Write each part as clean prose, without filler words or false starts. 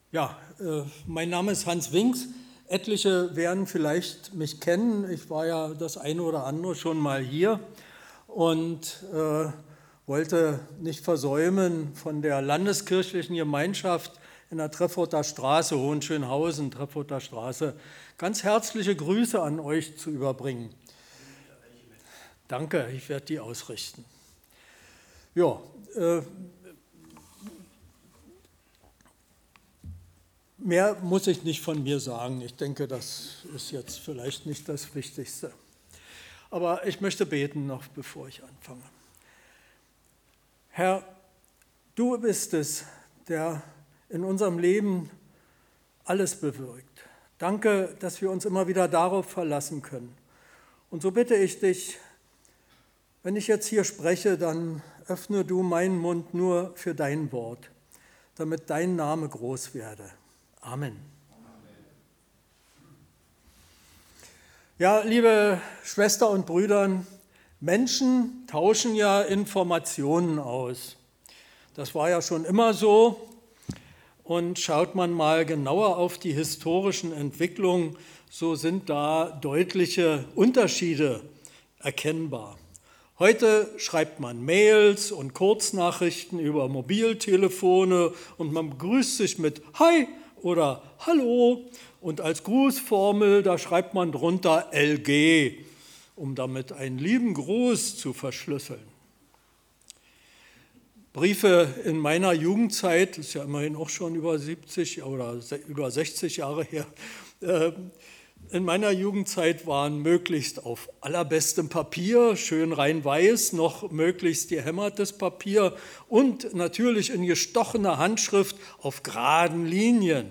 Mein Name ist Hans Winks. Etliche werden vielleicht mich kennen. Ich war ja das eine oder andere schon mal hier und wollte nicht versäumen, von der landeskirchlichen Gemeinschaft in der Trefforter Straße, Hohenschönhausen, Trefforter Straße, ganz herzliche Grüße an euch zu überbringen. Danke, ich werde die ausrichten. Mehr muss ich nicht von mir sagen. Ich denke, das ist jetzt vielleicht nicht das Wichtigste. Aber ich möchte beten noch, bevor ich anfange. Herr, du bist es, der in unserem Leben alles bewirkt. Danke, dass wir uns immer wieder darauf verlassen können. Und so bitte ich dich, wenn ich jetzt hier spreche, dann öffne du meinen Mund nur für dein Wort, damit dein Name groß werde. Amen. Ja, liebe Schwestern und Brüder, Menschen tauschen ja Informationen aus. Das war ja schon immer so. Und schaut man mal genauer auf die historischen Entwicklungen, so sind da deutliche Unterschiede erkennbar. Heute schreibt man Mails und Kurznachrichten über Mobiltelefone und man begrüßt sich mit Hi oder Hallo und als Grußformel, da schreibt man drunter LG, um damit einen lieben Gruß zu verschlüsseln. Briefe in meiner Jugendzeit, das ist ja immerhin auch schon über 70 oder über 60 Jahre her, in meiner Jugendzeit waren möglichst auf allerbestem Papier, schön rein weiß, noch möglichst gehämmertes Papier und natürlich in gestochener Handschrift auf geraden Linien.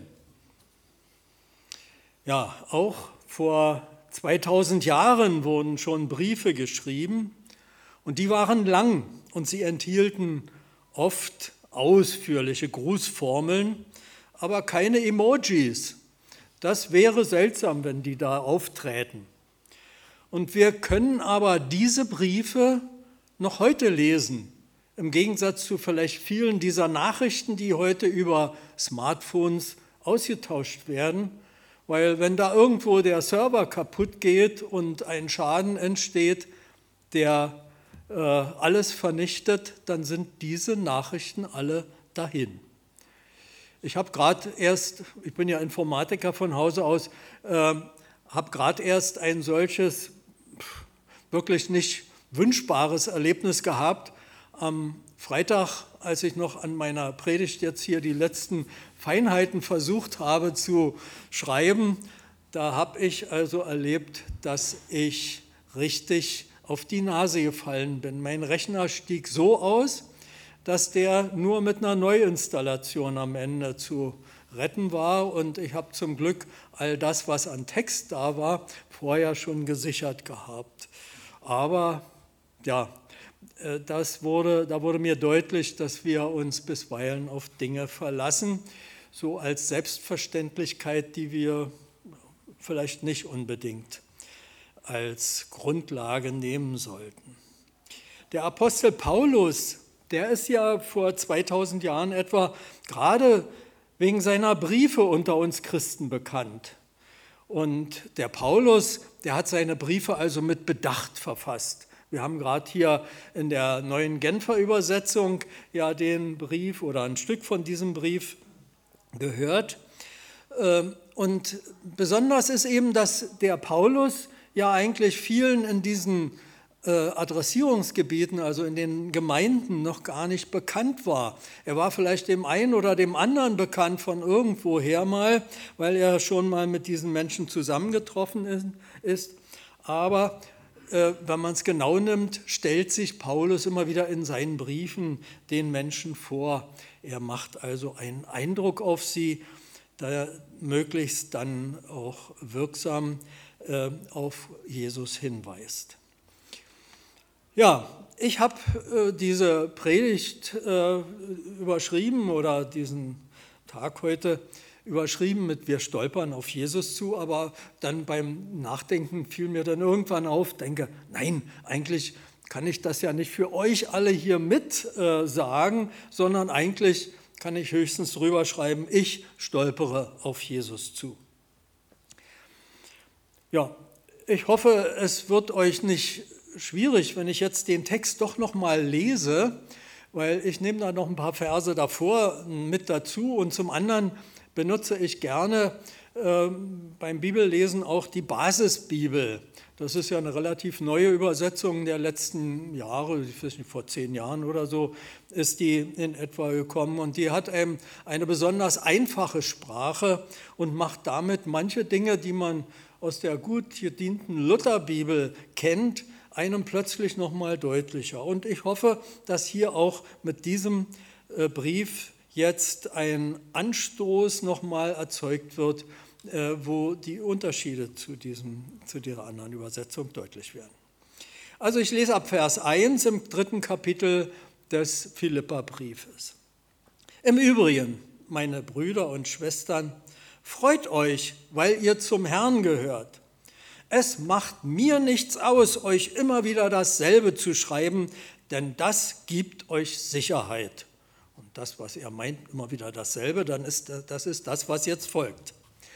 Ja, auch vor 2000 Jahren wurden schon Briefe geschrieben und die waren lang und sie enthielten oft ausführliche Grußformeln, aber keine Emojis. Das wäre seltsam, wenn die da aufträten. Und wir können aber diese Briefe noch heute lesen, im Gegensatz zu vielleicht vielen dieser Nachrichten, die heute über Smartphones ausgetauscht werden, weil wenn da irgendwo der Server kaputt geht und ein Schaden entsteht, der alles vernichtet, dann sind diese Nachrichten alle dahin. Ich bin ja Informatiker von Hause aus, habe gerade erst ein solches wirklich nicht wünschbares Erlebnis gehabt. Am Freitag, als ich noch an meiner Predigt jetzt hier die letzten Feinheiten versucht habe zu schreiben, da habe ich also erlebt, dass ich richtig auf die Nase gefallen bin. Mein Rechner stieg so aus, dass der nur mit einer Neuinstallation am Ende zu retten war und ich habe zum Glück all das, was an Text da war, vorher schon gesichert gehabt. Aber ja, da wurde mir deutlich, dass wir uns bisweilen auf Dinge verlassen, so als Selbstverständlichkeit, die wir vielleicht nicht unbedingt als Grundlage nehmen sollten. Der Apostel Paulus, der ist ja vor 2000 Jahren etwa gerade wegen seiner Briefe unter uns Christen bekannt. Und der Paulus, der hat seine Briefe also mit Bedacht verfasst. Wir haben gerade hier in der neuen Genfer Übersetzung ja den Brief oder ein Stück von diesem Brief gehört. Und besonders ist eben, dass der Paulus ja eigentlich vielen in diesen Adressierungsgebieten, also in den Gemeinden, noch gar nicht bekannt war. Er war vielleicht dem einen oder dem anderen bekannt von irgendwoher mal, weil er schon mal mit diesen Menschen zusammengetroffen ist. Aber wenn man es genau nimmt, stellt sich Paulus immer wieder in seinen Briefen den Menschen vor. Er macht also einen Eindruck auf sie, der möglichst dann auch wirksam auf Jesus hinweist. Ja, ich habe diese Predigt überschrieben oder diesen Tag heute überschrieben mit Wir stolpern auf Jesus zu, aber dann beim Nachdenken fiel mir dann irgendwann auf, denke, nein, eigentlich kann ich das ja nicht für euch alle hier mit sagen, sondern eigentlich kann ich höchstens drüber schreiben, ich stolpere auf Jesus zu. Ja, ich hoffe, es wird euch nicht schwierig, wenn ich jetzt den Text doch noch mal lese, weil ich nehme da noch ein paar Verse davor mit dazu und zum anderen benutze ich gerne beim Bibellesen auch die Basisbibel. Das ist ja eine relativ neue Übersetzung der letzten Jahre, ich weiß nicht, vor 10 Jahren oder so ist die in etwa gekommen und die hat eine besonders einfache Sprache und macht damit manche Dinge, die man aus der gut gedienten Lutherbibel kennt, einem plötzlich nochmal deutlicher. Und ich hoffe, dass hier auch mit diesem Brief jetzt ein Anstoß nochmal erzeugt wird, wo die Unterschiede zu dieser anderen Übersetzung deutlich werden. Also ich lese ab Vers 1 im 3. Kapitel des Philipperbriefes. Im Übrigen, meine Brüder und Schwestern, freut euch, weil ihr zum Herrn gehört. Es macht mir nichts aus, euch immer wieder dasselbe zu schreiben, denn das gibt euch Sicherheit. Und das, was er meint, immer wieder dasselbe, dann ist das, was jetzt folgt.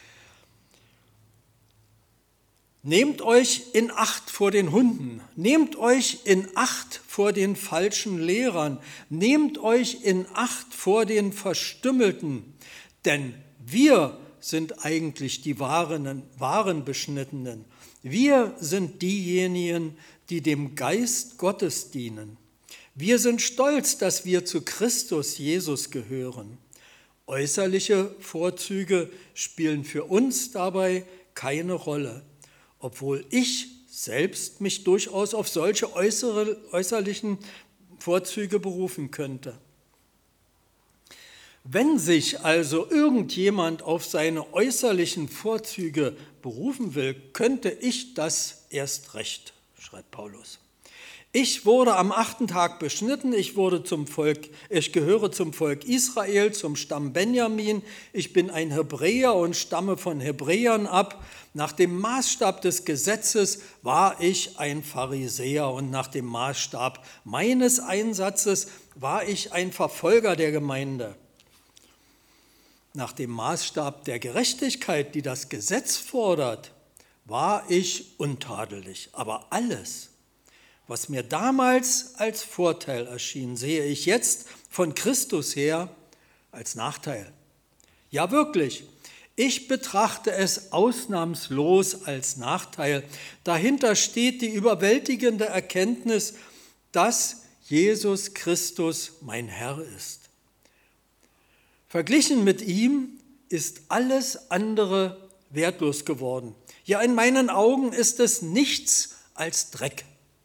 Nehmt euch in Acht vor den Hunden, nehmt euch in Acht vor den falschen Lehrern, nehmt euch in Acht vor den Verstümmelten, denn wir sind eigentlich die wahren Beschnittenen. Wir sind diejenigen, die dem Geist Gottes dienen. Wir sind stolz, dass wir zu Christus Jesus gehören. Äußerliche Vorzüge spielen für uns dabei keine Rolle, obwohl ich selbst mich durchaus auf solche äußerlichen Vorzüge berufen könnte. Wenn sich also irgendjemand auf seine äußerlichen Vorzüge berufen will, könnte ich das erst recht, schreibt Paulus. Ich wurde am 8. Tag beschnitten, ich gehöre zum Volk Israel, zum Stamm Benjamin, ich bin ein Hebräer und stamme von Hebräern ab. Nach dem Maßstab des Gesetzes war ich ein Pharisäer und nach dem Maßstab meines Einsatzes war ich ein Verfolger der Gemeinde. Nach dem Maßstab der Gerechtigkeit, die das Gesetz fordert, war ich untadelig. Aber alles, was mir damals als Vorteil erschien, sehe ich jetzt von Christus her als Nachteil. Ja, wirklich, ich betrachte es ausnahmslos als Nachteil. Dahinter steht die überwältigende Erkenntnis, dass Jesus Christus mein Herr ist. Verglichen mit ihm ist alles andere wertlos geworden. Ja, in meinen Augen ist es nichts als Dreck.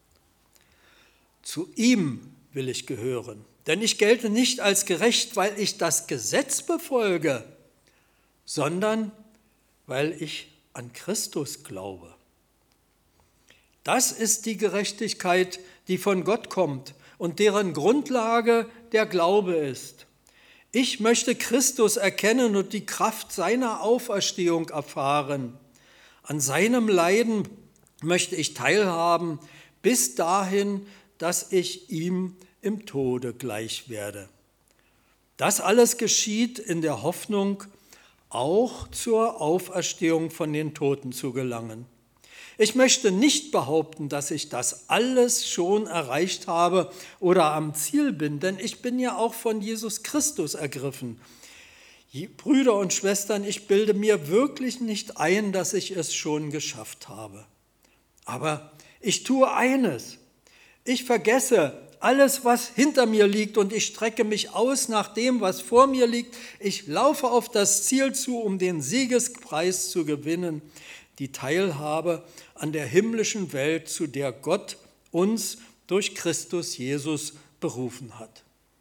Zu ihm will ich gehören, denn ich gelte nicht als gerecht, weil ich das Gesetz befolge, sondern weil ich an Christus glaube. Das ist die Gerechtigkeit, die von Gott kommt und deren Grundlage der Glaube ist. Ich möchte Christus erkennen und die Kraft seiner Auferstehung erfahren. An seinem Leiden möchte ich teilhaben, bis dahin, dass ich ihm im Tode gleich werde. Das alles geschieht in der Hoffnung, auch zur Auferstehung von den Toten zu gelangen. Ich möchte nicht behaupten, dass ich das alles schon erreicht habe oder am Ziel bin, denn ich bin ja auch von Jesus Christus ergriffen. Brüder und Schwestern, ich bilde mir wirklich nicht ein, dass ich es schon geschafft habe. Aber ich tue eines. Ich vergesse alles, was hinter mir liegt und ich strecke mich aus nach dem, was vor mir liegt. Ich laufe auf das Ziel zu, um den Siegespreis zu gewinnen, die Teilhabe an der himmlischen Welt, zu der Gott uns durch Christus Jesus berufen hat.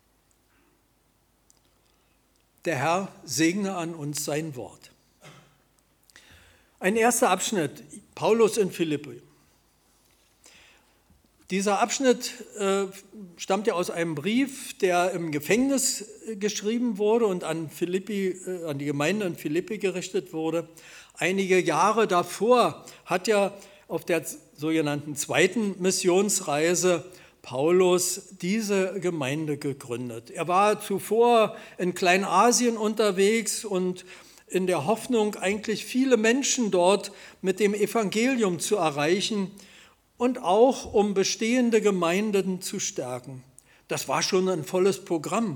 Der Herr segne an uns sein Wort. Ein erster Abschnitt, Paulus in Philippi. Dieser Abschnitt stammt ja aus einem Brief, der im Gefängnis geschrieben wurde und an die Gemeinde in Philippi gerichtet wurde. Einige Jahre davor hat ja auf der sogenannten zweiten Missionsreise Paulus diese Gemeinde gegründet. Er war zuvor in Kleinasien unterwegs und in der Hoffnung, eigentlich viele Menschen dort mit dem Evangelium zu erreichen und auch um bestehende Gemeinden zu stärken. Das war schon ein volles Programm.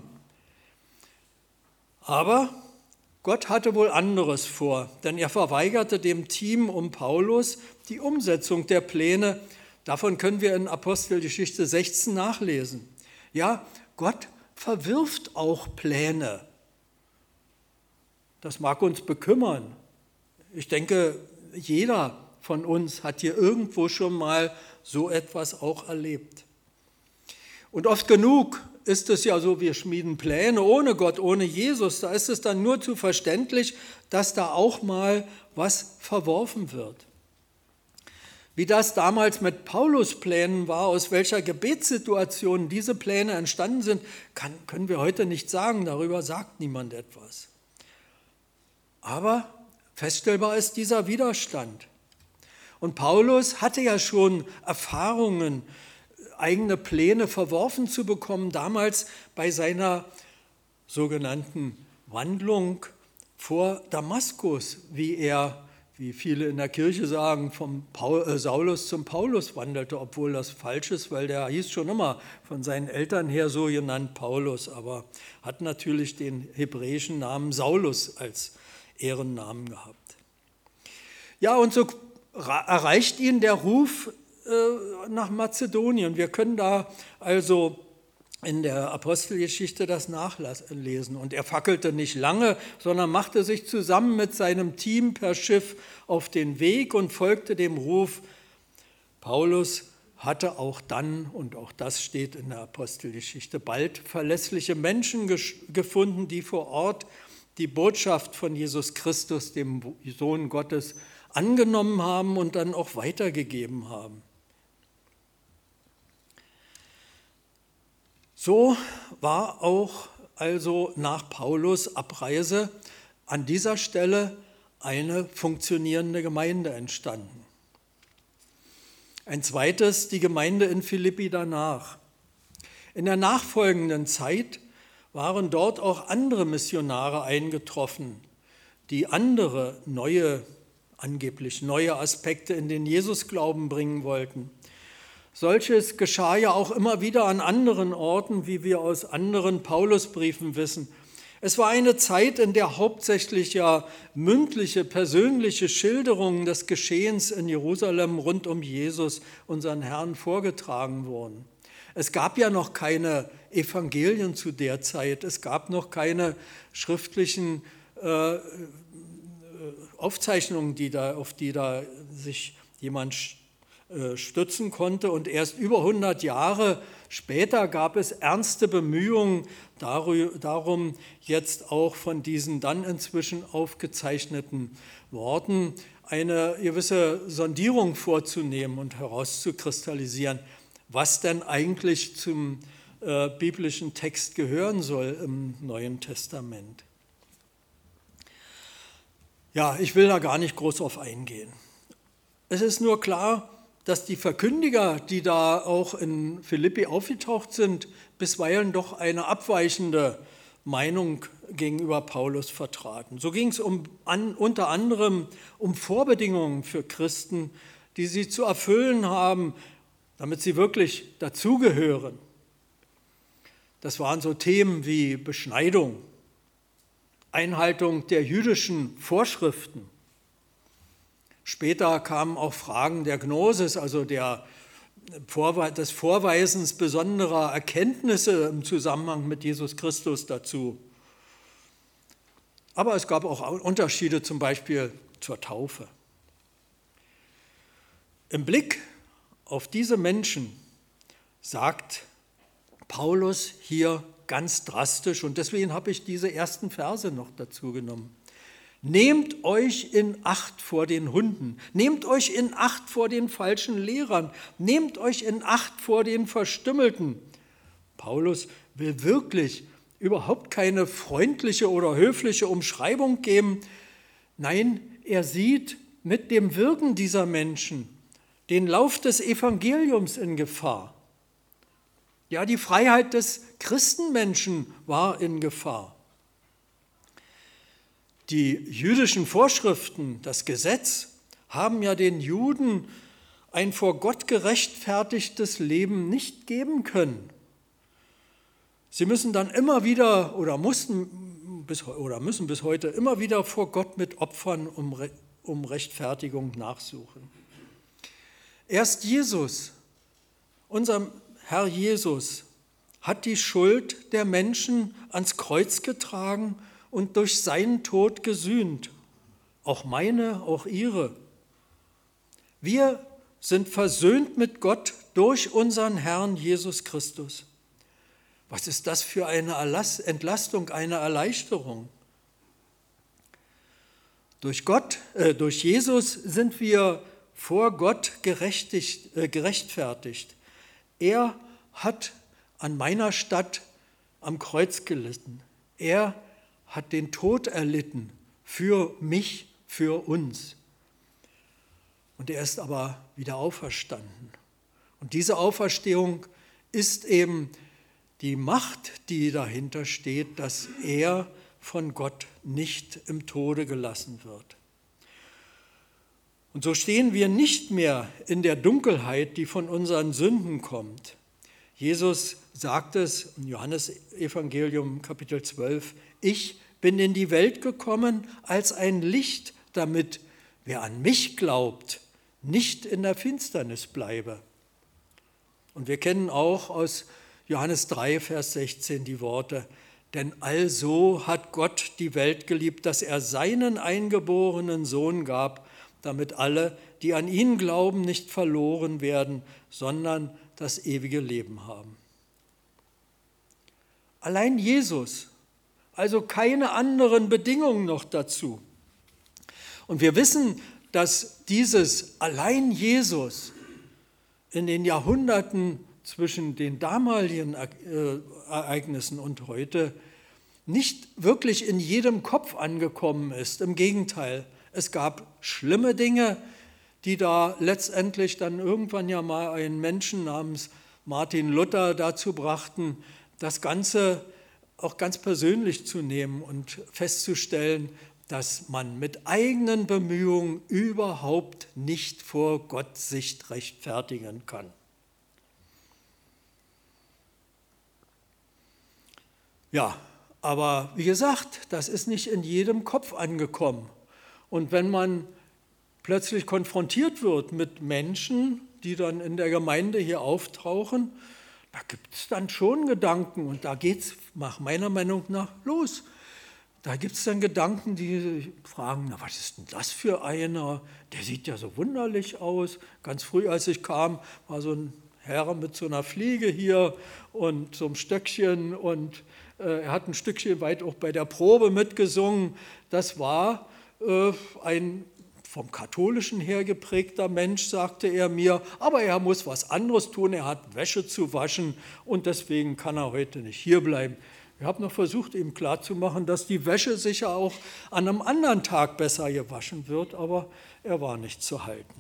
Aber Gott hatte wohl anderes vor, denn er verweigerte dem Team um Paulus die Umsetzung der Pläne. Davon können wir in Apostelgeschichte 16 nachlesen. Ja, Gott verwirft auch Pläne. Das mag uns bekümmern. Ich denke, jeder von uns hat hier irgendwo schon mal so etwas auch erlebt. Und oft genug ist es ja so, wir schmieden Pläne ohne Gott, ohne Jesus. Da ist es dann nur zu verständlich, dass da auch mal was verworfen wird. Wie das damals mit Paulus' Plänen war, aus welcher Gebetssituation diese Pläne entstanden sind, können wir heute nicht sagen. Darüber sagt niemand etwas. Aber feststellbar ist dieser Widerstand. Und Paulus hatte ja schon Erfahrungen, eigene Pläne verworfen zu bekommen, damals bei seiner sogenannten Wandlung vor Damaskus, wie viele in der Kirche sagen, vom Saulus zum Paulus wandelte, obwohl das falsch ist, weil der hieß schon immer von seinen Eltern her so genannt Paulus, aber hat natürlich den hebräischen Namen Saulus als Ehrennamen gehabt. Ja, und so erreicht ihn der Ruf nach Mazedonien. Wir können da also in der Apostelgeschichte das nachlesen. Und er fackelte nicht lange, sondern machte sich zusammen mit seinem Team per Schiff auf den Weg und folgte dem Ruf. Paulus hatte auch dann, und auch das steht in der Apostelgeschichte, bald verlässliche Menschen gefunden, die vor Ort die Botschaft von Jesus Christus, dem Sohn Gottes, angenommen haben und dann auch weitergegeben haben. So war auch also nach Paulus' Abreise an dieser Stelle eine funktionierende Gemeinde entstanden. Ein zweites, die Gemeinde in Philippi danach. In der nachfolgenden Zeit waren dort auch andere Missionare eingetroffen, die andere angeblich neue Aspekte in den Jesusglauben bringen wollten. Solches geschah ja auch immer wieder an anderen Orten, wie wir aus anderen Paulusbriefen wissen. Es war eine Zeit, in der hauptsächlich ja mündliche, persönliche Schilderungen des Geschehens in Jerusalem rund um Jesus, unseren Herrn, vorgetragen wurden. Es gab ja noch keine Evangelien zu der Zeit, es gab noch keine schriftlichen Aufzeichnungen, auf die da sich jemand stützen konnte. Und erst über 100 Jahre später gab es ernste Bemühungen darum, jetzt auch von diesen dann inzwischen aufgezeichneten Worten eine gewisse Sondierung vorzunehmen und herauszukristallisieren, was denn eigentlich zum biblischen Text gehören soll im Neuen Testament. Ja, ich will da gar nicht groß drauf eingehen. Es ist nur klar, dass die Verkündiger, die da auch in Philippi aufgetaucht sind, bisweilen doch eine abweichende Meinung gegenüber Paulus vertraten. So ging es unter anderem um Vorbedingungen für Christen, die sie zu erfüllen haben, damit sie wirklich dazugehören. Das waren so Themen wie Beschneidung, Einhaltung der jüdischen Vorschriften. Später kamen auch Fragen der Gnosis, also des Vorweisens besonderer Erkenntnisse im Zusammenhang mit Jesus Christus dazu. Aber es gab auch Unterschiede, zum Beispiel zur Taufe. Im Blick auf diese Menschen sagt Paulus hier ganz drastisch, und deswegen habe ich diese ersten Verse noch dazu genommen. Nehmt euch in Acht vor den Hunden, nehmt euch in Acht vor den falschen Lehrern, nehmt euch in Acht vor den Verstümmelten. Paulus will wirklich überhaupt keine freundliche oder höfliche Umschreibung geben. Nein, er sieht mit dem Wirken dieser Menschen den Lauf des Evangeliums in Gefahr. Ja, die Freiheit des Christenmenschen war in Gefahr. Die jüdischen Vorschriften, das Gesetz, haben ja den Juden ein vor Gott gerechtfertigtes Leben nicht geben können. Sie müssen dann immer wieder müssen bis heute immer wieder vor Gott mit Opfern um Rechtfertigung nachsuchen. Erst Jesus, unser Herr Jesus, hat die Schuld der Menschen ans Kreuz getragen und durch seinen Tod gesühnt. Auch meine, auch ihre. Wir sind versöhnt mit Gott durch unseren Herrn Jesus Christus. Was ist das für eine Entlastung, eine Erleichterung? Durch Jesus sind wir vor Gott gerechtfertigt. Er hat an meiner Stadt am Kreuz gelitten. Er hat den Tod erlitten für mich, für uns. Und er ist aber wieder auferstanden. Und diese Auferstehung ist eben die Macht, die dahinter steht, dass er von Gott nicht im Tode gelassen wird. Und so stehen wir nicht mehr in der Dunkelheit, die von unseren Sünden kommt. Jesus sagt es im Johannesevangelium Kapitel 12, ich bin in die Welt gekommen als ein Licht, damit wer an mich glaubt, nicht in der Finsternis bleibe. Und wir kennen auch aus Johannes 3, Vers 16 die Worte, denn also hat Gott die Welt geliebt, dass er seinen eingeborenen Sohn gab, damit alle, die an ihn glauben, nicht verloren werden, sondern das ewige Leben haben. Allein Jesus, also keine anderen Bedingungen noch dazu. Und wir wissen, dass dieses allein Jesus in den Jahrhunderten zwischen den damaligen Ereignissen und heute nicht wirklich in jedem Kopf angekommen ist. Im Gegenteil, es gab schlimme Dinge, die da letztendlich dann irgendwann ja mal einen Menschen namens Martin Luther dazu brachten, das Ganze auch ganz persönlich zu nehmen und festzustellen, dass man mit eigenen Bemühungen überhaupt nicht vor Gott sich rechtfertigen kann. Ja, aber wie gesagt, das ist nicht in jedem Kopf angekommen. Und wenn man plötzlich konfrontiert wird mit Menschen, die dann in der Gemeinde hier auftauchen, da gibt es dann schon Gedanken und da geht es nach meiner Meinung nach los. Da gibt es dann Gedanken, die fragen, na, was ist denn das für einer? Der sieht ja so wunderlich aus. Ganz früh, als ich kam, war so ein Herr mit so einer Fliege hier und so einem Stöckchen und er hat ein Stückchen weit auch bei der Probe mitgesungen. Das war ein vom Katholischen her geprägter Mensch, sagte er mir, aber er muss was anderes tun, er hat Wäsche zu waschen und deswegen kann er heute nicht hierbleiben. Ich habe noch versucht, ihm klarzumachen, dass die Wäsche sicher auch an einem anderen Tag besser gewaschen wird, aber er war nicht zu halten.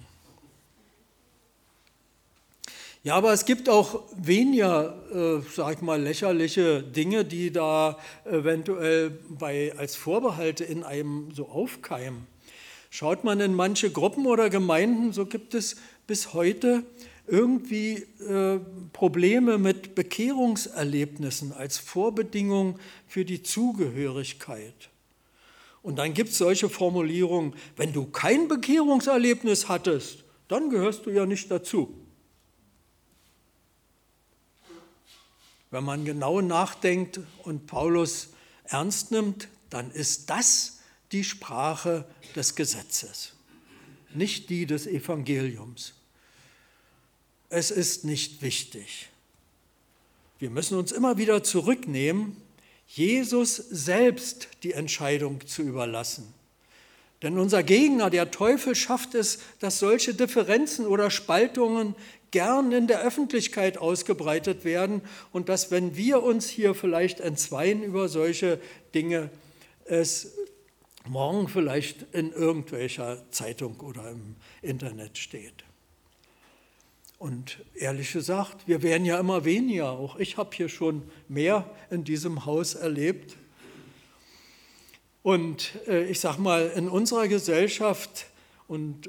Ja, aber es gibt auch weniger, lächerliche Dinge, die da eventuell als Vorbehalte in einem so aufkeimen. Schaut man in manche Gruppen oder Gemeinden, so gibt es bis heute irgendwie Probleme mit Bekehrungserlebnissen als Vorbedingung für die Zugehörigkeit. Und dann gibt es solche Formulierungen, wenn du kein Bekehrungserlebnis hattest, dann gehörst du ja nicht dazu. Wenn man genau nachdenkt und Paulus ernst nimmt, dann ist das die Sprache des Gesetzes, nicht die des Evangeliums. Es ist nicht wichtig. Wir müssen uns immer wieder zurücknehmen, Jesus selbst die Entscheidung zu überlassen. Denn unser Gegner, der Teufel, schafft es, dass solche Differenzen oder Spaltungen gern in der Öffentlichkeit ausgebreitet werden und dass, wenn wir uns hier vielleicht entzweien über solche Dinge, es morgen vielleicht in irgendwelcher Zeitung oder im Internet steht. Und ehrlich gesagt, wir werden ja immer weniger. Auch ich habe hier schon mehr in diesem Haus erlebt. Und ich sage mal, in unserer Gesellschaft in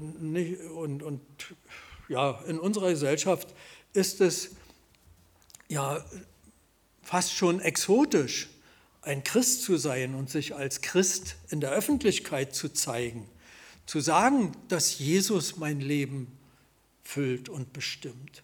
unserer Gesellschaft ist es ja fast schon exotisch, ein Christ zu sein und sich als Christ in der Öffentlichkeit zu zeigen, zu sagen, dass Jesus mein Leben füllt und bestimmt.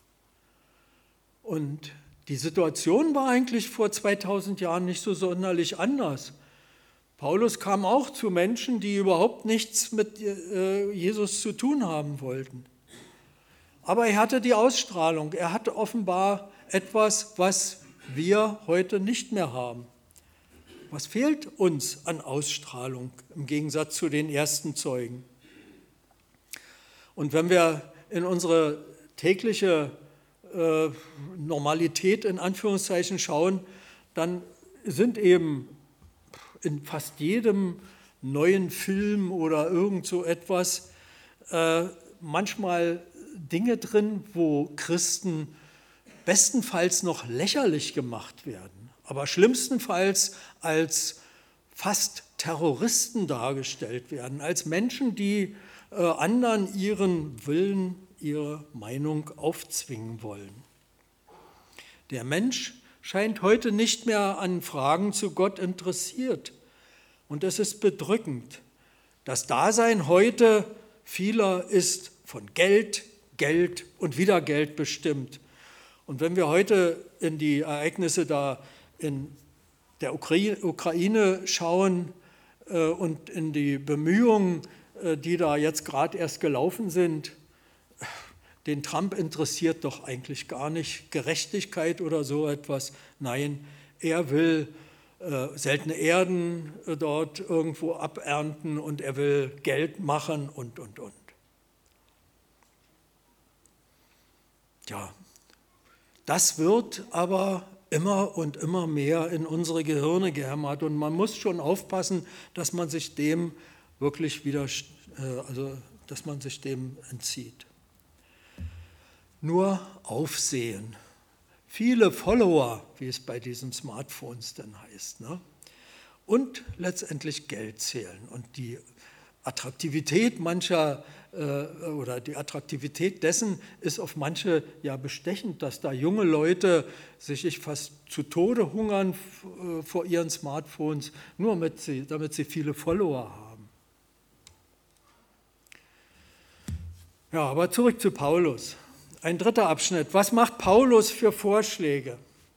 Und die Situation war eigentlich vor 2000 Jahren nicht so sonderlich anders. Paulus kam auch zu Menschen, die überhaupt nichts mit Jesus zu tun haben wollten. Aber er hatte die Ausstrahlung, er hatte offenbar etwas, was wir heute nicht mehr haben. Was fehlt uns an Ausstrahlung im Gegensatz zu den ersten Zeugen? Und wenn wir in unsere tägliche Normalität in Anführungszeichen schauen, dann sind eben in fast jedem neuen Film oder irgend so etwas manchmal Dinge drin, wo Christen bestenfalls noch lächerlich gemacht werden, aber schlimmstenfalls als fast Terroristen dargestellt werden, als Menschen, die anderen ihren Willen, ihre Meinung aufzwingen wollen. Der Mensch scheint heute nicht mehr an Fragen zu Gott interessiert. Und es ist bedrückend. Das Dasein heute vieler ist von Geld, Geld und wieder Geld bestimmt. Und wenn wir heute in die Ereignisse da in der Ukraine schauen und in die Bemühungen, die da jetzt gerade erst gelaufen sind, den Trump interessiert doch eigentlich gar nicht Gerechtigkeit oder so etwas. Nein, er will seltene Erden dort irgendwo abernten und er will Geld machen und. Ja, das wird aber immer und immer mehr in unsere Gehirne gehämmert und man muss schon aufpassen, dass man sich dem wirklich dass man sich dem entzieht. Nur Aufsehen, viele Follower, wie es bei diesen Smartphones dann heißt, ne? Und letztendlich Geld zählen. Und die Attraktivität mancher oder die Attraktivität dessen ist auf manche ja bestechend, dass da junge Leute sich fast zu Tode hungern vor ihren Smartphones, nur damit sie viele Follower haben. Ja, aber zurück zu Paulus. Ein dritter Abschnitt. Was macht Paulus für Vorschläge?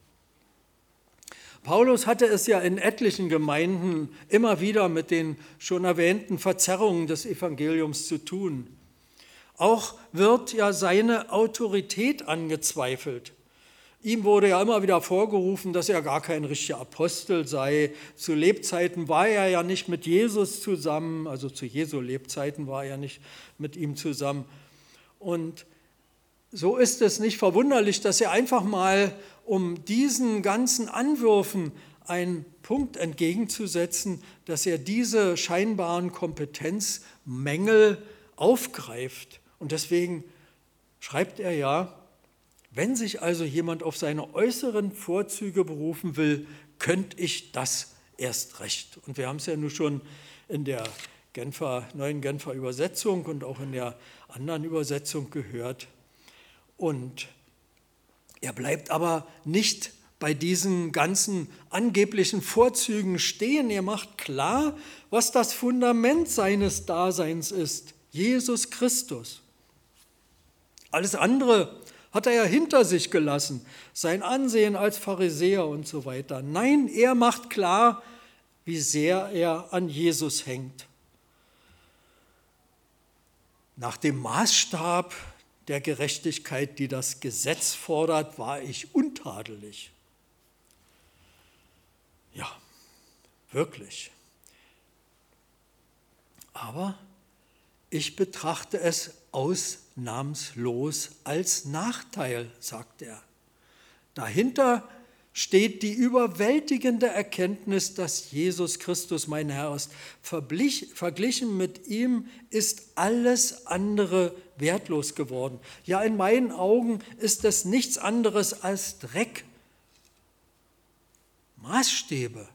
Paulus hatte es ja in etlichen Gemeinden immer wieder mit den schon erwähnten Verzerrungen des Evangeliums zu tun. Auch wird ja seine Autorität angezweifelt. Ihm wurde ja immer wieder vorgerufen, dass er gar kein richtiger Apostel sei. Zu Lebzeiten war er ja nicht mit Jesus zusammen, also zu Jesu Lebzeiten war er nicht mit ihm zusammen. Und so ist es nicht verwunderlich, dass er einfach mal, um diesen ganzen Anwürfen einen Punkt entgegenzusetzen, dass er diese scheinbaren Kompetenzmängel aufgreift. Und deswegen schreibt er ja, wenn sich also jemand auf seine äußeren Vorzüge berufen will, könnte ich das erst recht. Und wir haben es ja nun schon in der neuen Genfer Übersetzung und auch in der anderen Übersetzung gehört. Und er bleibt aber nicht bei diesen ganzen angeblichen Vorzügen stehen. Er macht klar, was das Fundament seines Daseins ist, Jesus Christus. Alles andere hat er ja hinter sich gelassen, sein Ansehen als Pharisäer und so weiter. Nein, er macht klar, wie sehr er an Jesus hängt. Nach dem Maßstab der Gerechtigkeit, die das Gesetz fordert, war ich untadelig. Ja, wirklich. Aber ich betrachte es ausnahmslos als Nachteil, sagt er. Dahinter steht die überwältigende Erkenntnis, dass Jesus Christus mein Herr ist. Verglichen mit ihm ist alles andere wertlos geworden. Ja, in meinen Augen ist es nichts anderes als Dreck. Maßstäbe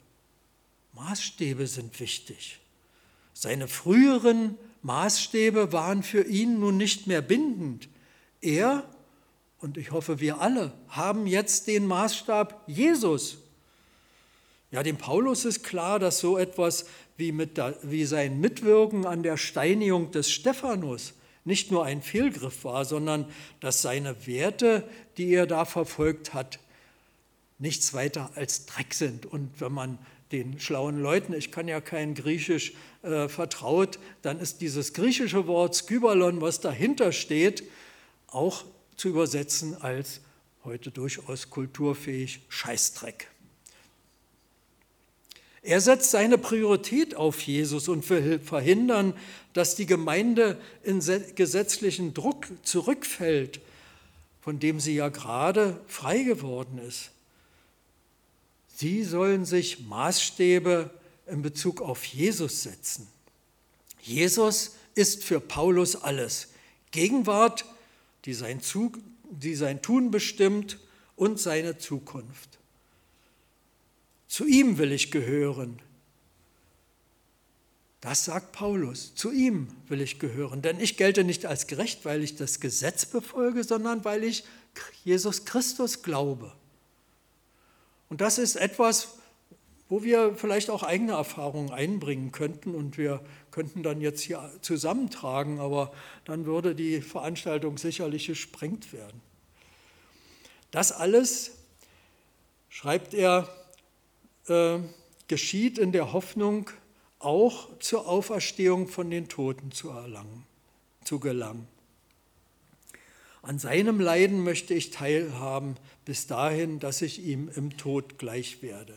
sind wichtig. Seine früheren Maßstäbe waren für ihn nun nicht mehr bindend. Er, und ich hoffe, wir alle, haben jetzt den Maßstab Jesus. Ja, dem Paulus ist klar, dass so etwas wie sein Mitwirken an der Steinigung des Stephanus nicht nur ein Fehlgriff war, sondern dass seine Werte, die er da verfolgt hat, nichts weiter als Dreck sind. Und wenn man den schlauen Leuten, ich kann ja kein Griechisch, vertraut, dann ist dieses griechische Wort Skybalon, was dahinter steht, auch zu übersetzen als heute durchaus kulturfähig Scheißdreck. Er setzt seine Priorität auf Jesus und will verhindern, dass die Gemeinde in gesetzlichen Druck zurückfällt, von dem sie ja gerade frei geworden ist. Sie sollen sich Maßstäbe in Bezug auf Jesus setzen. Jesus ist für Paulus alles. Gegenwart, die sein Tun bestimmt, und seine Zukunft. Zu ihm will ich gehören. Das sagt Paulus. Zu ihm will ich gehören. Denn ich gelte nicht als gerecht, weil ich das Gesetz befolge, sondern weil ich Jesus Christus glaube. Und das ist etwas, wo wir vielleicht auch eigene Erfahrungen einbringen könnten und wir könnten dann jetzt hier zusammentragen, aber dann würde die Veranstaltung sicherlich gesprengt werden. Das alles, schreibt er, geschieht in der Hoffnung, auch zur Auferstehung von den Toten zu gelangen. An seinem Leiden möchte ich teilhaben, bis dahin, dass ich ihm im Tod gleich werde.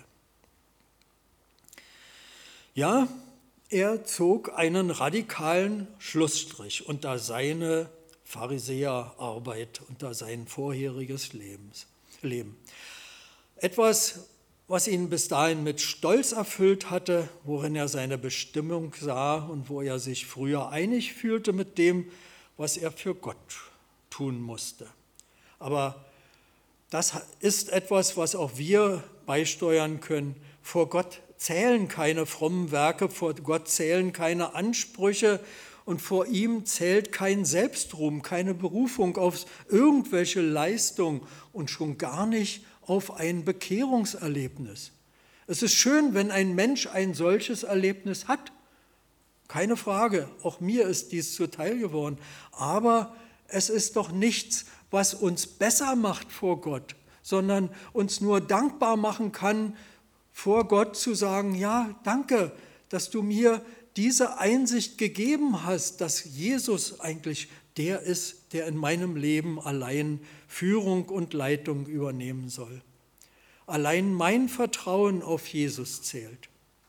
Ja, er zog einen radikalen Schlussstrich unter seine Pharisäerarbeit, unter sein vorheriges Leben. Etwas, was ihn bis dahin mit Stolz erfüllt hatte, worin er seine Bestimmung sah und wo er sich früher einig fühlte mit dem, was er für Gott tun musste. Aber das ist etwas, was auch wir beisteuern können. Vor Gott zählen keine frommen Werke, vor Gott zählen keine Ansprüche und vor ihm zählt kein Selbstruhm, keine Berufung auf irgendwelche Leistung und schon gar nicht auf ein Bekehrungserlebnis. Es ist schön, wenn ein Mensch ein solches Erlebnis hat. Keine Frage, auch mir ist dies zuteil geworden. Aber es ist doch nichts, was uns besser macht vor Gott, sondern uns nur dankbar machen kann, vor Gott zu sagen, ja, danke, dass du mir diese Einsicht gegeben hast, dass Jesus eigentlich der ist, der in meinem Leben allein Führung und Leitung übernehmen soll. Allein mein Vertrauen auf Jesus zählt.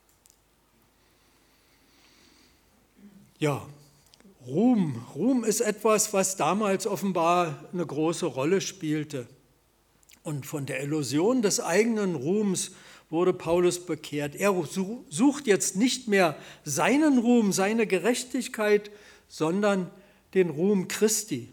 Ja, Ruhm ist etwas, was damals offenbar eine große Rolle spielte. Und von der Illusion des eigenen Ruhms wurde Paulus bekehrt. Er sucht jetzt nicht mehr seinen Ruhm, seine Gerechtigkeit, sondern den Ruhm Christi.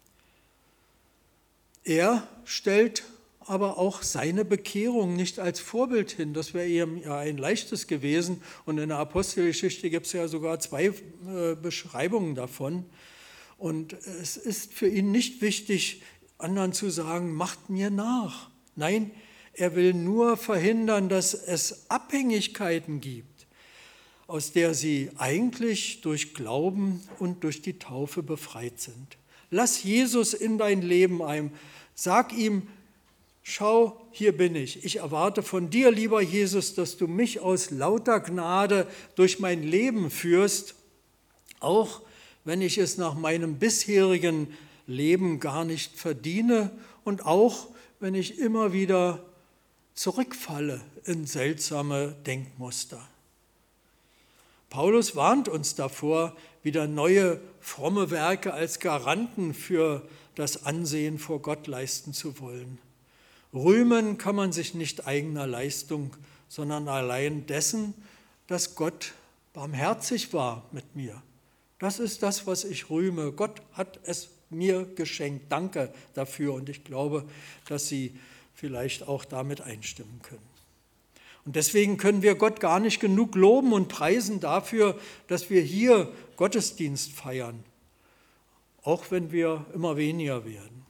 Er stellt aber auch seine Bekehrung nicht als Vorbild hin. Das wäre ihm ja ein leichtes gewesen. Und in der Apostelgeschichte gibt es ja sogar 2 Beschreibungen davon. Und es ist für ihn nicht wichtig, anderen zu sagen, macht mir nach. Nein, er will nur verhindern, dass es Abhängigkeiten gibt, aus der sie eigentlich durch Glauben und durch die Taufe befreit sind. Lass Jesus in dein Leben ein. Sag ihm, schau, hier bin ich. Ich erwarte von dir, lieber Jesus, dass du mich aus lauter Gnade durch mein Leben führst, auch wenn ich es nach meinem bisherigen Leben gar nicht verdiene und auch wenn ich immer wieder zurückfalle in seltsame Denkmuster. Paulus warnt uns davor, wieder neue fromme Werke als Garanten für das Ansehen vor Gott leisten zu wollen. Rühmen kann man sich nicht eigener Leistung, sondern allein dessen, dass Gott barmherzig war mit mir. Das ist das, was ich rühme. Gott hat es mir geschenkt. Danke dafür. Und ich glaube, dass Sie vielleicht auch damit einstimmen können. Und deswegen können wir Gott gar nicht genug loben und preisen dafür, dass wir hier Gottesdienst feiern, auch wenn wir immer weniger werden.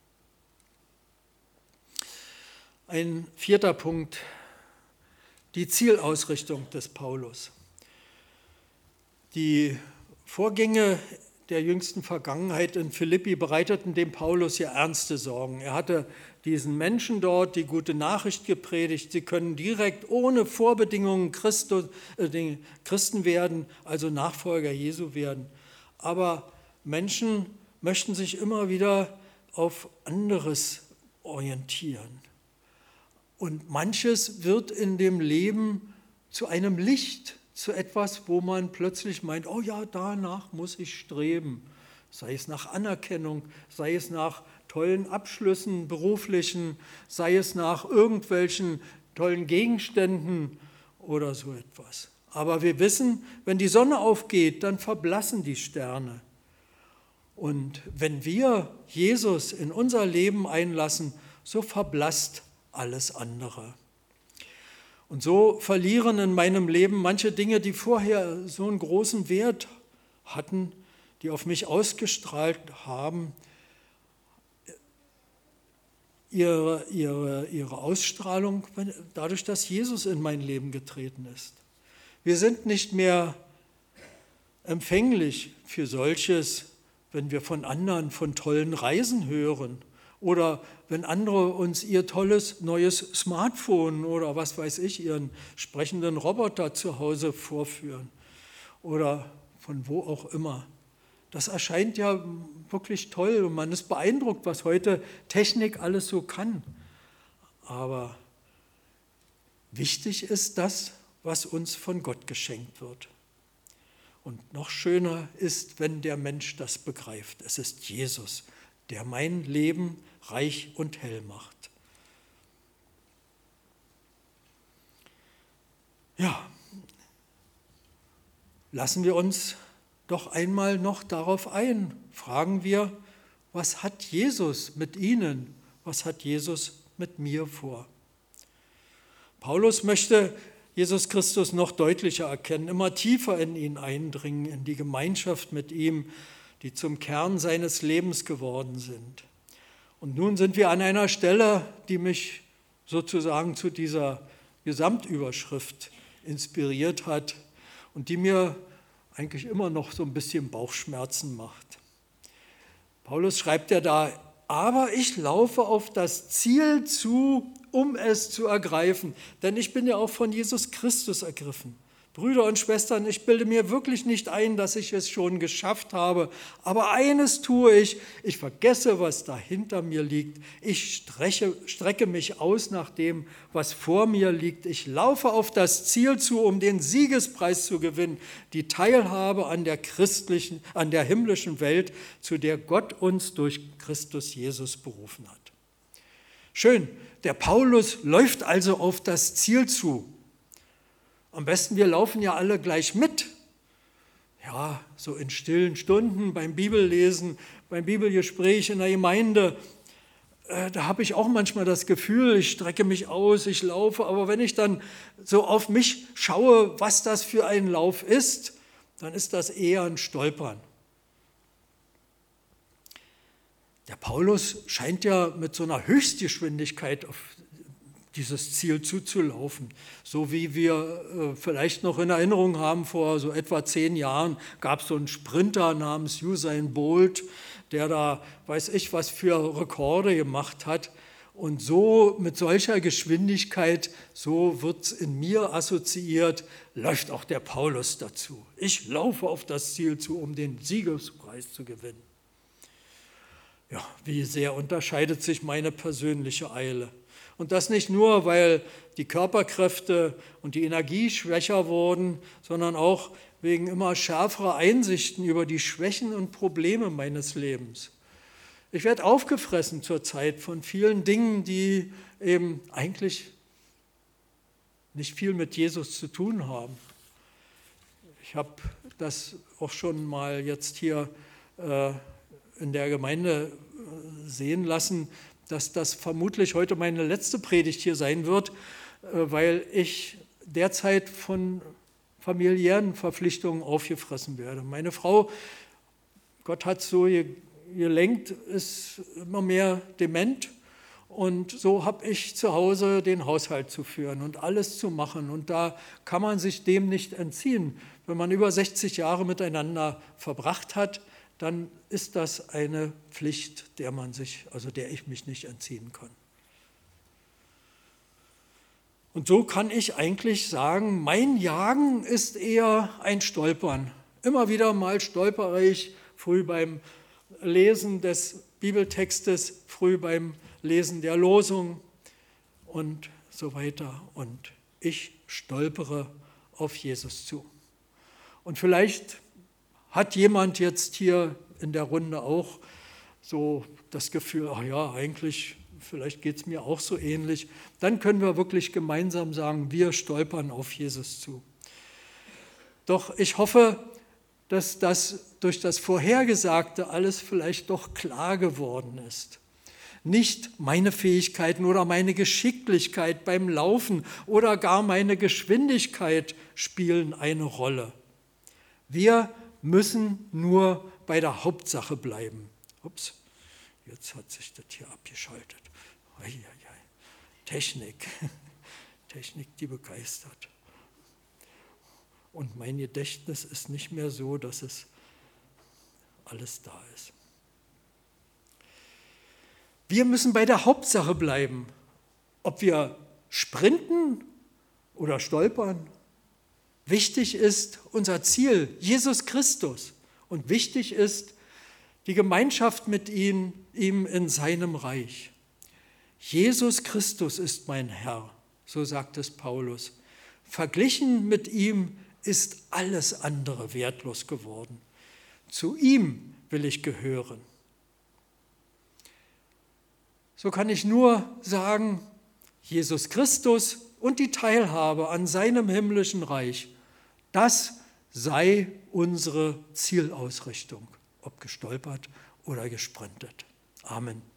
Ein vierter Punkt, die Zielausrichtung des Paulus. Die Vorgänge der jüngsten Vergangenheit in Philippi bereiteten dem Paulus ja ernste Sorgen. Er hatte diesen Menschen dort die gute Nachricht gepredigt. Sie können direkt ohne Vorbedingungen Christen werden, also Nachfolger Jesu werden. Aber Menschen möchten sich immer wieder auf anderes orientieren. Und manches wird in dem Leben zu einem Licht, zu etwas, wo man plötzlich meint, oh ja, danach muss ich streben. Sei es nach Anerkennung, sei es nach tollen Abschlüssen, beruflichen, sei es nach irgendwelchen tollen Gegenständen oder so etwas. Aber wir wissen, wenn die Sonne aufgeht, dann verblassen die Sterne. Und wenn wir Jesus in unser Leben einlassen, so verblasst alles andere. Und so verlieren in meinem Leben manche Dinge, die vorher so einen großen Wert hatten, die auf mich ausgestrahlt haben, ihre Ausstrahlung, dadurch, dass Jesus in mein Leben getreten ist. Wir sind nicht mehr empfänglich für solches, wenn wir von anderen von tollen Reisen hören oder wenn andere uns ihr tolles neues Smartphone oder was weiß ich, ihren sprechenden Roboter zu Hause vorführen oder von wo auch immer. Das erscheint ja wirklich toll und man ist beeindruckt, was heute Technik alles so kann. Aber wichtig ist das, was uns von Gott geschenkt wird. Und noch schöner ist, wenn der Mensch das begreift. Es ist Jesus, der mein Leben reich und hell macht. Ja, lassen wir uns doch einmal noch darauf ein. Fragen wir, was hat Jesus mit Ihnen, was hat Jesus mit mir vor? Paulus möchte Jesus Christus noch deutlicher erkennen, immer tiefer in ihn eindringen, in die Gemeinschaft mit ihm, die zum Kern seines Lebens geworden sind. Und nun sind wir an einer Stelle, die mich sozusagen zu dieser Gesamtüberschrift inspiriert hat und die mir eigentlich immer noch so ein bisschen Bauchschmerzen macht. Paulus schreibt ja da, aber ich laufe auf das Ziel zu, um es zu ergreifen, denn ich bin ja auch von Jesus Christus ergriffen. Brüder und Schwestern, ich bilde mir wirklich nicht ein, dass ich es schon geschafft habe, aber eines tue ich vergesse, was da hinter mir liegt, ich strecke mich aus nach dem, was vor mir liegt, ich laufe auf das Ziel zu, um den Siegespreis zu gewinnen, die Teilhabe an der himmlischen Welt, zu der Gott uns durch Christus Jesus berufen hat. Schön, der Paulus läuft also auf das Ziel zu. Am besten, wir laufen ja alle gleich mit. Ja, so in stillen Stunden, beim Bibellesen, beim Bibelgespräch in der Gemeinde, da habe ich auch manchmal das Gefühl, ich strecke mich aus, ich laufe, aber wenn ich dann so auf mich schaue, was das für ein Lauf ist, dann ist das eher ein Stolpern. Der Paulus scheint ja mit so einer Höchstgeschwindigkeit auf dieses Ziel zuzulaufen. So wie wir vielleicht noch in Erinnerung haben, vor so etwa 10 Jahren gab es so einen Sprinter namens Usain Bolt, der da weiß ich was für Rekorde gemacht hat. Und so mit solcher Geschwindigkeit, so wird es in mir assoziiert, läuft auch der Paulus dazu. Ich laufe auf das Ziel zu, um den Siegespreis zu gewinnen. Ja, wie sehr unterscheidet sich meine persönliche Eile? Und das nicht nur, weil die Körperkräfte und die Energie schwächer wurden, sondern auch wegen immer schärferer Einsichten über die Schwächen und Probleme meines Lebens. Ich werde aufgefressen zurzeit von vielen Dingen, die eben eigentlich nicht viel mit Jesus zu tun haben. Ich habe das auch schon mal jetzt hier in der Gemeinde sehen lassen, dass das vermutlich heute meine letzte Predigt hier sein wird, weil ich derzeit von familiären Verpflichtungen aufgefressen werde. Meine Frau, Gott hat so gelenkt, ist immer mehr dement und so habe ich zu Hause den Haushalt zu führen und alles zu machen und da kann man sich dem nicht entziehen. Wenn man über 60 Jahre miteinander verbracht hat, dann ist das eine Pflicht, der ich mich nicht entziehen kann. Und so kann ich eigentlich sagen, mein Jagen ist eher ein Stolpern. Immer wieder mal stolpere ich früh beim Lesen des Bibeltextes, früh beim Lesen der Losung und so weiter. Und ich stolpere auf Jesus zu. Und vielleicht hat jemand jetzt hier in der Runde auch so das Gefühl, ach ja, eigentlich, vielleicht geht es mir auch so ähnlich. Dann können wir wirklich gemeinsam sagen, wir stolpern auf Jesus zu. Doch ich hoffe, dass das durch das Vorhergesagte alles vielleicht doch klar geworden ist. Nicht meine Fähigkeiten oder meine Geschicklichkeit beim Laufen oder gar meine Geschwindigkeit spielen eine Rolle. Wir müssen nur bei der Hauptsache bleiben. Ups, jetzt hat sich das hier abgeschaltet. Technik, die begeistert. Und mein Gedächtnis ist nicht mehr so, dass es alles da ist. Wir müssen bei der Hauptsache bleiben, ob wir sprinten oder stolpern. Wichtig ist unser Ziel, Jesus Christus. Und wichtig ist die Gemeinschaft mit ihm in seinem Reich. Jesus Christus ist mein Herr, so sagt es Paulus. Verglichen mit ihm ist alles andere wertlos geworden. Zu ihm will ich gehören. So kann ich nur sagen, Jesus Christus und die Teilhabe an seinem himmlischen Reich, das sei unsere Zielausrichtung, ob gestolpert oder gesprintet. Amen.